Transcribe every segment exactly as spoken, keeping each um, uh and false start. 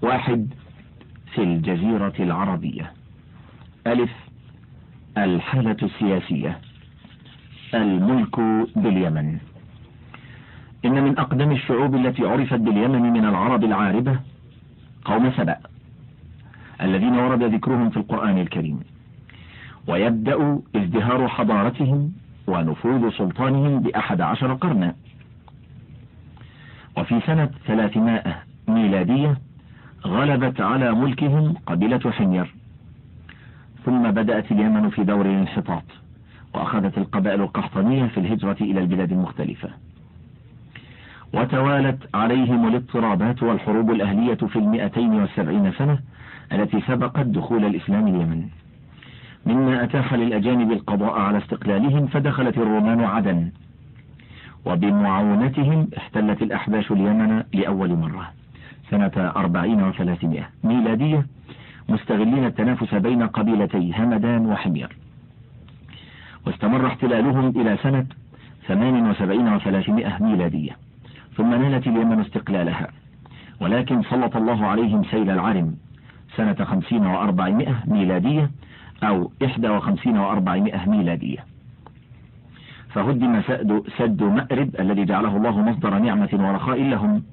واحد، في الجزيرة العربية. ألف، الحالة السياسية. الملك باليمن. إن من أقدم الشعوب التي عرفت باليمن من العرب العاربة قوم سبأ الذين ورد ذكرهم في القرآن الكريم، ويبدأ ازدهار حضارتهم ونفوذ سلطانهم بأحد عشر قرنا. وفي سنة ثلاثمائة ميلادية غلبت على ملكهم قبيلة حمير، ثم بدأت اليمن في دور الانحطاط، وأخذت القبائل القحطانية في الهجرة إلى البلاد المختلفة، وتوالت عليهم الاضطرابات والحروب الأهلية في المئتين والسبعين سنة التي سبقت دخول الإسلام اليمن، مما أتاح للأجانب القضاء على استقلالهم، فدخلت الرومان عدن، وبمعاونتهم احتلت الأحباش اليمن لأول مرة سنة أربعين وثلاثمائة ميلادية، مستغلين التنافس بين قبيلتي همدان وحمير. واستمر احتلالهم إلى سنة ثمان وسبعين وثلاثمائة ميلادية، ثم نالت اليمن استقلالها، ولكن سلط الله عليهم سيل العرم سنة خمسين وأربعمائة ميلادية أو إحدى وخمسين وأربعمائة ميلادية، فهدم سد, سد مأرب الذي جعله الله مصدر نعمة ورخاء لهم،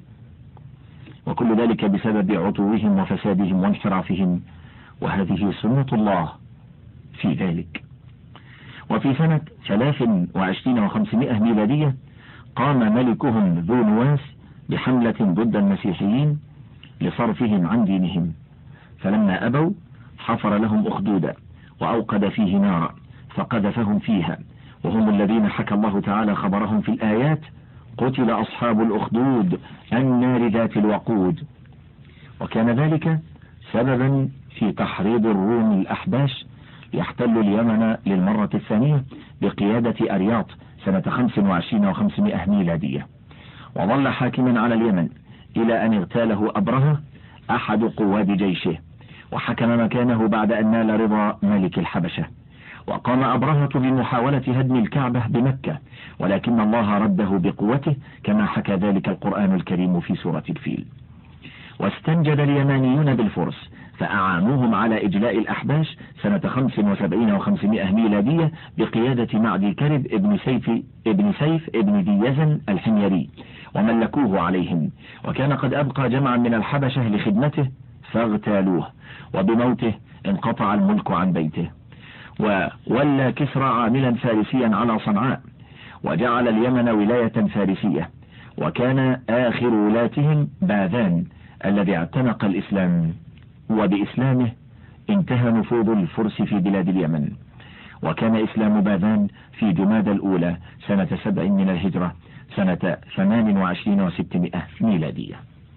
وكل ذلك بسبب عتوهم وفسادهم وانحرافهم، وهذه سنة الله في ذلك. وفي سنة ثلاث وعشرين وخمسمائة ميلادية قام ملكهم ذو نواس بحملة ضد المسيحيين لصرفهم عن دينهم، فلما أبوا حفر لهم أخدودا وأوقد فيه نارا فقذفهم فيها، وهم الذين حكى الله تعالى خبرهم في الآيات: قتل أصحاب الأخدود النار ذات الوقود. وكان ذلك سببا في تحريض الروم الأحباش يحتل اليمن للمرة الثانية بقيادة أرياط سنة خمس وعشرين وخمسمائة ميلادية، وظل حاكما على اليمن إلى أن اغتاله أبرهة أحد قواد جيشه، وحكم مكانه بعد أن نال رضا ملك الحبشة. وقام أبرهة بمحاولة هدم الكعبة بمكة، ولكن الله رده بقوته كما حكى ذلك القرآن الكريم في سورة الفيل. واستنجد اليمانيون بالفرس فأعانوهم على إجلاء الأحباش سنة خمس وسبعين وخمسمائة ميلادية بقيادة معدي كرب ابن سيف ابن سيف ابن ذي يزن الحميري، وملكوه عليهم، وكان قد أبقى جمعا من الحبشة لخدمته فاغتالوه، وبموته انقطع الملك عن بيته. وولى كسرى عاملا فارسيا على صنعاء، وجعل اليمن ولاية فارسية، وكان آخر ولاتهم باذان الذي اعتنق الإسلام، وبإسلامه انتهى نفوذ الفرس في بلاد اليمن. وكان إسلام باذان في جماد الأولى سنة سبع من الهجرة سنة ثمان وعشرين وستمائة ميلادية.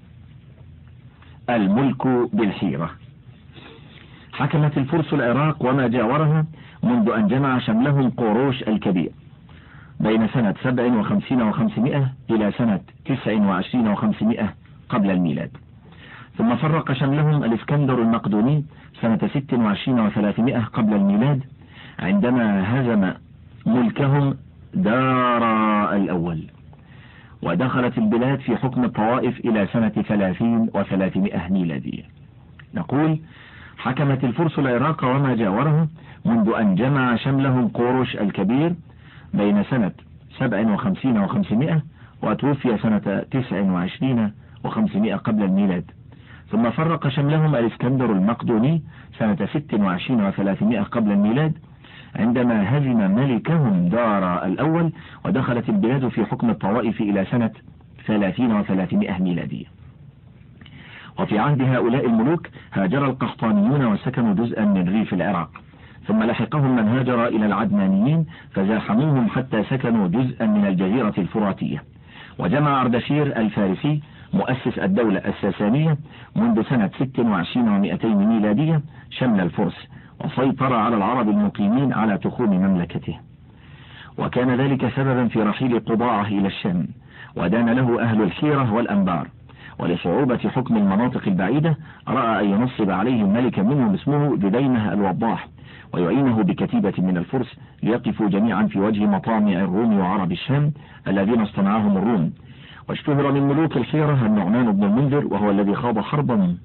الملك بالحيرة. حكمت الفرس العراق وما جاورها منذ أن جمع شملهم قوروش الكبير بين سنة سبع وخمسين وخمسمائة إلى سنة تسع وعشرين وخمسمائة قبل الميلاد، ثم فرق شملهم الإسكندر المقدوني سنة ست وعشرين وثلاثمائة قبل الميلاد، عندما هزم ملكهم دار الأول، ودخلت البلاد في حكم الطوائف إلى سنة ثلاثين وثلاثمائة ميلادية. نقول: حكمت الفرس العراق وما جاورها منذ أن جمع شملهم قوروش الكبير بين سنة سبع وخمسين وخمسمائة وتوفي سنة تسع وعشرين وخمسمائة قبل الميلاد، ثم فرق شملهم الإسكندر المقدوني سنة ست وعشرين وثلاثمائة قبل الميلاد، عندما هزم ملكهم دار الأول، ودخلت البلاد في حكم الطوائف إلى سنة ثلاثين وثلاثمائة ميلادية. وفي عهد هؤلاء الملوك هاجر القحطانيون وسكنوا جزءا من ريف العراق، ثم لحقهم من هاجر إلى العدنانيين فزاحموهم حتى سكنوا جزءا من الجزيرة الفراتية. وجمع أردشير الفارسي مؤسس الدولة الساسانية منذ سنة ست وعشرين ومائتين ميلادية شمل الفرس، وسيطر على العرب المقيمين على تخوم مملكته، وكان ذلك سببا في رحيل قضاعه إلى الشام، ودان له أهل الحيرة والأنبار. ولصعوبة حكم المناطق البعيدة رأى أن ينصب عليهم ملكا منهم اسمه جدينة الوضاح، ويعينه بكتيبة من الفرس ليقفوا جميعا في وجه مطامع الروم وعرب الشام الذين اصطنعهم الروم. واشتهر من ملوك الحيرة النعمان بن المنذر، وهو الذي خاض حربا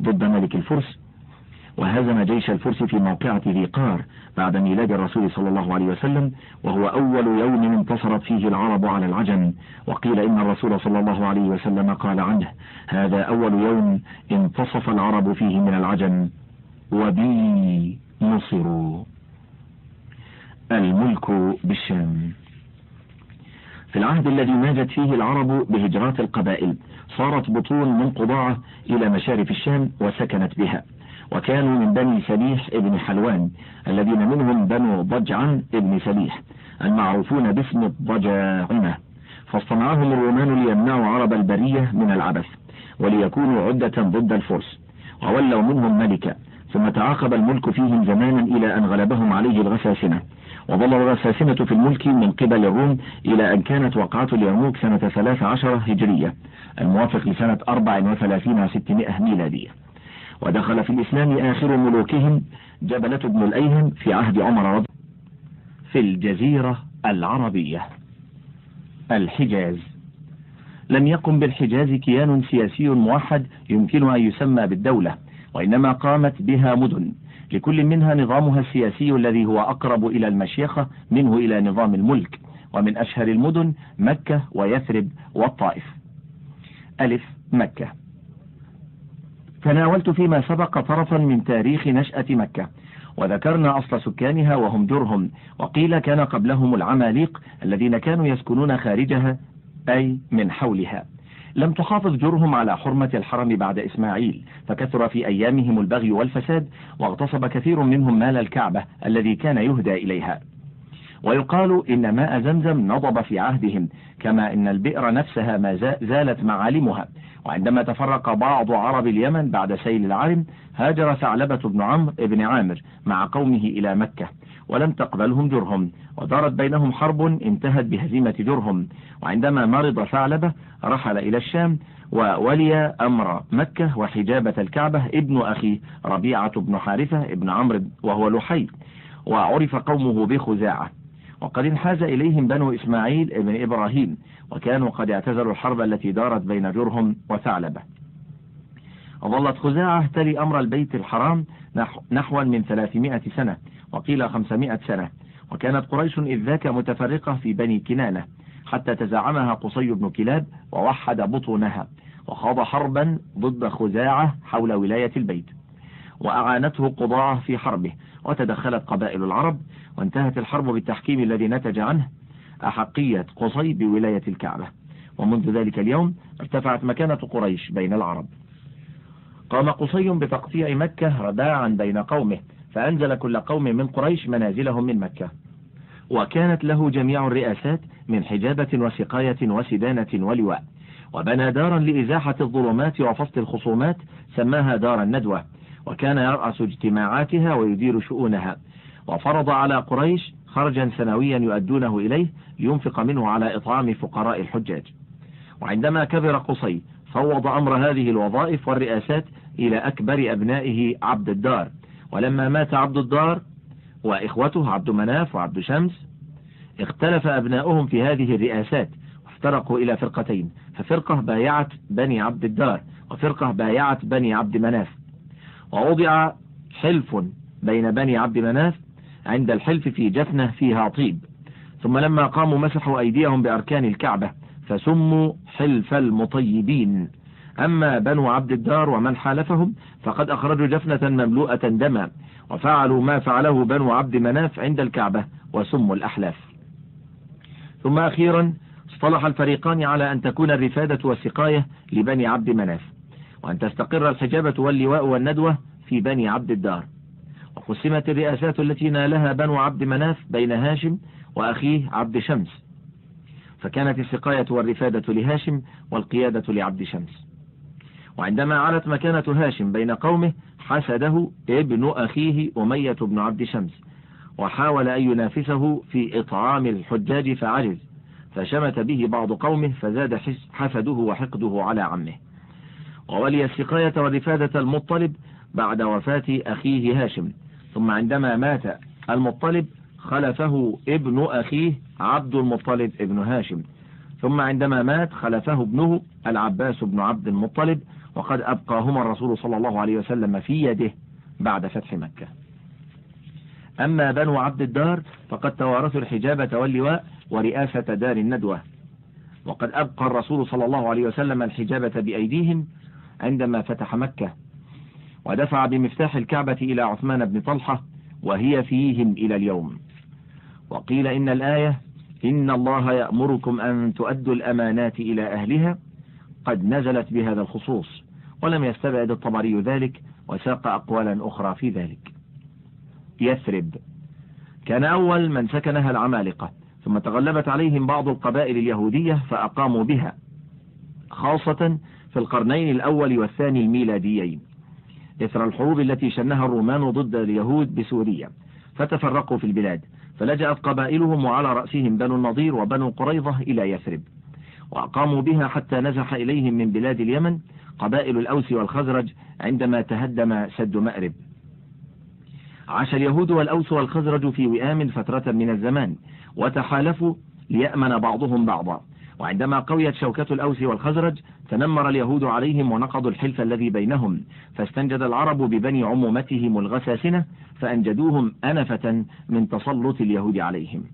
ضد ملك الفرس، وهزم جيش الفرس في موقعة ذي قار بعد ميلاد الرسول صلى الله عليه وسلم، وهو أول يوم انتصرت فيه العرب على العجم. وقيل إن الرسول صلى الله عليه وسلم قال عنه: هذا أول يوم انتصف العرب فيه من العجم وبي نصروا. الملك بالشام. في العهد الذي ماجت فيه العرب بهجرات القبائل، صارت بطون من قضاعة إلى مشارف الشام وسكنت بها، وكانوا من بني سليح ابن حلوان، الذين منهم بنو ضجعن ابن سليح المعروفون باسم الضجاعنة، فاصطنعهم الرومان ليمنعوا عرب البرية من العبث وليكونوا عدة ضد الفرس، وولوا منهم ملكا. ثم تعاقب الملك فيهم زمانا إلى أن غلبهم عليه الغساسنة، وظل الغساسنة في الملك من قبل الروم إلى أن كانت وقعة اليرموك سنة ثلاث عشر هجرية الموافق لسنة أربع وثلاثين وستمائة ميلادية. ودخل في الإسلام آخر ملوكهم جبلة بن الأيهم في عهد عمر رضي في الجزيرة العربية. الحجاز. لم يقم بالحجاز كيان سياسي موحد يمكن أن يسمى بالدولة، وإنما قامت بها مدن، لكل منها نظامها السياسي الذي هو أقرب إلى المشيخة منه إلى نظام الملك. ومن أشهر المدن مكة ويثرب والطائف. ألف. مكة. تناولت فيما سبق طرفا من تاريخ نشأة مكة، وذكرنا أصل سكانها وهم جرهم، وقيل كان قبلهم العماليق الذين كانوا يسكنون خارجها أي من حولها. لم تحافظ جرهم على حرمة الحرم بعد إسماعيل، فكثر في أيامهم البغي والفساد، واغتصب كثير منهم مال الكعبة الذي كان يهدى إليها. ويقال إن ماء زمزم نضب في عهدهم، كما إن البئر نفسها ما زالت معالمها. وعندما تفرق بعض عرب اليمن بعد سيل العرم، هاجر ثعلبة بن عمرو بن عامر مع قومه إلى مكة، ولم تقبلهم جرهم، ودارت بينهم حرب انتهت بهزيمة جرهم. وعندما مرض ثعلبة رحل إلى الشام، وولي أمر مكة وحجابة الكعبة ابن أخيه ربيعة بن حارثة ابن عمرو وهو لحي، وعرف قومه بخزاعة. وقد انحاز إليهم بنو إسماعيل ابن إبراهيم، وكانوا قد اعتزلوا الحرب التي دارت بين جرهم وثعلبة. وظلت خزاعة تلي أمر البيت الحرام نحو من ثلاثمائة سنة، وقيل خمسمائة سنة. وكانت قريش إذ ذاك متفرقة في بني كنانة، حتى تزعمها قصي بن كلاب ووحد بطونها، وخاض حربا ضد خزاعة حول ولاية البيت، وأعانته قضاعة في حربه، وتدخلت قبائل العرب، وانتهت الحرب بالتحكيم الذي نتج عنه أحقية قصي بولاية الكعبة. ومنذ ذلك اليوم ارتفعت مكانة قريش بين العرب. قام قصي بتقطيع مكة رباعا بين قومه، فأنزل كل قوم من قريش منازلهم من مكة، وكانت له جميع الرئاسات من حجابة وسقاية وسدانة ولواء. وبنى دارا لإزاحة الظلمات وفصل الخصومات سماها دار الندوة، وكان يرأس اجتماعاتها ويدير شؤونها. وفرض على قريش خرجا سنويا يؤدونه إليه لينفق منه على إطعام فقراء الحجاج. وعندما كبر قصي فوض أمر هذه الوظائف والرئاسات إلى أكبر أبنائه عبد الدار. ولما مات عبد الدار وإخوته عبد مناف وعبد شمس، اختلف أبناؤهم في هذه الرئاسات، وافترقوا إلى فرقتين، ففرقة بايعت بني عبد الدار، وفرقة بايعت بني عبد مناف. ووضع حلف بين بني عبد مناف عند الحلف في جفنة فيها طيب، ثم لما قاموا مسحوا أيديهم بأركان الكعبة فسموا حلف المطيبين. أما بنو عبد الدار ومن حالفهم فقد أخرجوا جفنة مملوءة دما، وفعلوا ما فعله بنو عبد مناف عند الكعبة وسموا الأحلاف. ثم أخيرا اصطلح الفريقان على أن تكون الرفادة والسقاية لبني عبد مناف، وأن تستقر الحجابة واللواء والندوة في بني عبد الدار. وقسمت الرئاسات التي نالها بنو عبد مناف بين هاشم وأخيه عبد شمس، فكانت السقاية والرفادة لهاشم والقيادة لعبد شمس. وعندما علت مكانة هاشم بين قومه حسده ابن أخيه أمية بن عبد شمس، وحاول أن ينافسه في إطعام الحجاج فعجز، فشمت به بعض قومه فزاد حسده وحقده على عمه. وولي السقاية والرفادة المطلب بعد وفاة أخيه هاشم، ثم عندما مات المطلب خلفه ابن أخيه عبد المطلب ابن هاشم، ثم عندما مات خلفه ابنه العباس بن عبد المطلب، وقد أبقاهما الرسول صلى الله عليه وسلم في يده بعد فتح مكة. أما بنو عبد الدار فقد توارثوا الحجابة واللواء ورئاسة دار الندوة، وقد أبقى الرسول صلى الله عليه وسلم الحجابة بأيديهم عندما فتح مكة، ودفع بمفتاح الكعبة إلى عثمان بن طلحة وهي فيهم إلى اليوم. وقيل إن الآية إن الله يأمركم أن تؤدوا الأمانات إلى أهلها قد نزلت بهذا الخصوص، ولم يستبعد الطبري ذلك وساق أقوالا أخرى في ذلك. يثرب كان أول من سكنها العمالقة، ثم تغلبت عليهم بعض القبائل اليهودية فأقاموا بها، خاصة في القرنين الأول والثاني الميلاديين، إثر الحروب التي شنها الرومان ضد اليهود بسوريا، فتفرقوا في البلاد، فلجأت قبائلهم وعلى رأسهم بنو النضير وبنو قريظة إلى يثرب، وأقاموا بها حتى نزح إليهم من بلاد اليمن قبائل الأوس والخزرج عندما تهدم سد مأرب. عاش اليهود والأوس والخزرج في وئام فترة من الزمان، وتحالفوا ليأمن بعضهم بعضا، وعندما قويت شوكة الأوس والخزرج تنمر اليهود عليهم ونقضوا الحلف الذي بينهم، فاستنجد العرب ببني عمومتهم الغساسنة فأنجدوهم أنفة من تسلط اليهود عليهم.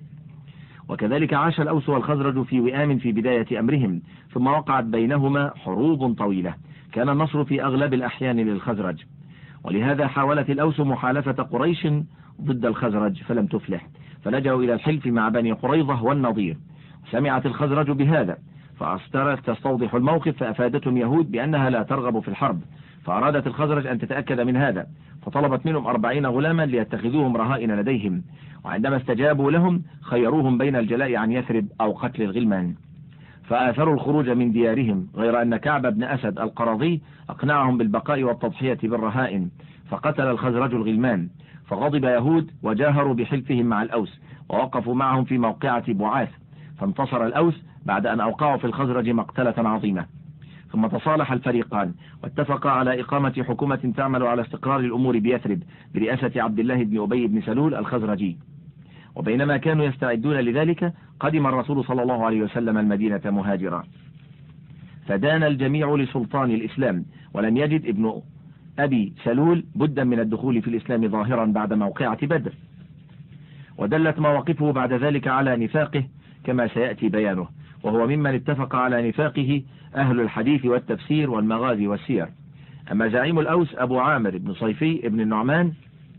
وكذلك عاش الأوس والخزرج في وئام في بداية أمرهم، ثم وقعت بينهما حروب طويلة كان النصر في أغلب الأحيان للخزرج، ولهذا حاولت الأوس محالفة قريش ضد الخزرج فلم تفلح، فلجأوا إلى الحلف مع بني قريظة والنضير. سمعت الخزرج بهذا فأصدرت تستوضح الموقف، فأفادتهم يهود بأنها لا ترغب في الحرب، فأرادت الخزرج أن تتأكد من هذا، فطلبت منهم أربعين غلاما ليتخذوهم رهائن لديهم، وعندما استجابوا لهم خيروهم بين الجلاء عن يثرب أو قتل الغلمان، فآثروا الخروج من ديارهم، غير أن كعب بن أسد القرظي أقنعهم بالبقاء والتضحية بالرهائن، فقتل الخزرج الغلمان، فغضب يهود وجاهروا بحلفهم مع الأوس، ووقفوا معهم في موقعة بعاث، فانتصر الأوس بعد أن أوقعوا في الخزرج مقتلة عظيمة. ثم تصالح الفريقان واتفقا على إقامة حكومة تعمل على استقرار الأمور بيثرب برئاسة عبد الله بن أبي بن سلول الخزرجي. وبينما كانوا يستعدون لذلك قدم الرسول صلى الله عليه وسلم المدينة مهاجرا، فدان الجميع لسلطان الإسلام، ولم يجد ابن أبي سلول بدا من الدخول في الإسلام ظاهرا بعد موقعة بدر، ودلت مواقفه بعد ذلك على نفاقه كما سيأتي بيانه، وهو ممن اتفق على نفاقه أهل الحديث والتفسير والمغازي والسير. أما زعيم الأوس أبو عامر بن صيفي ابن النعمان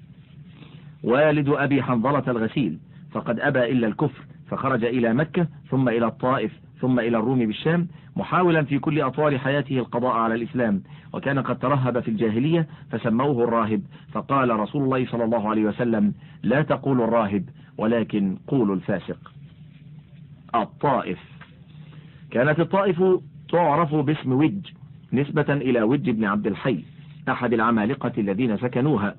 والد أبي حنظلة الغسيل فقد أبى إلا الكفر، فخرج إلى مكة ثم إلى الطائف ثم إلى الروم بالشام، محاولا في كل أطوار حياته القضاء على الإسلام، وكان قد ترهب في الجاهلية فسموه الراهب، فقال رسول الله صلى الله عليه وسلم: لا تقولوا الراهب ولكن قولوا الفاسق. الطائف كانت الطائف تعرف باسم وج نسبة إلى وج بن عبد الحي أحد العمالقة الذين سكنوها.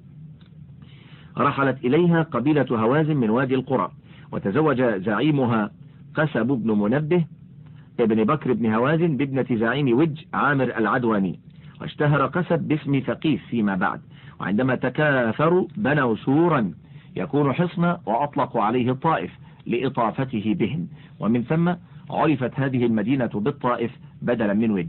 رحلت إليها قبيلة هوازن من وادي القرى، وتزوج زعيمها قسب بن منبه ابن بكر بن هوازن بابنة زعيم وج عامر العدواني، واشتهر قسب باسم ثقيف فيما بعد، وعندما تكاثروا بنوا سورا يكون حصنا وأطلقوا عليه الطائف لإطافته بهم، ومن ثم عرفت هذه المدينة بالطائف بدلا من وج.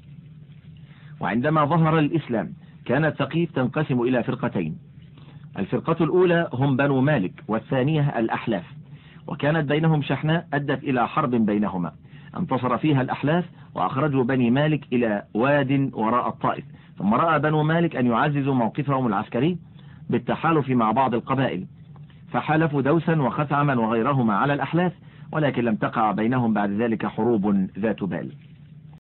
وعندما ظهر الإسلام كانت ثقيف تنقسم إلى فرقتين، الفرقة الأولى هم بنو مالك، والثانية الأحلاف، وكانت بينهم شحناء أدت إلى حرب بينهما، انتصر فيها الأحلاف وأخرجوا بني مالك إلى واد وراء الطائف، ثم رأى بنو مالك أن يعززوا موقفهم العسكري بالتحالف مع بعض القبائل، فحالفوا دوسا وخثعما وغيرهما على الأحلاف، ولكن لم تقع بينهم بعد ذلك حروب ذات بال.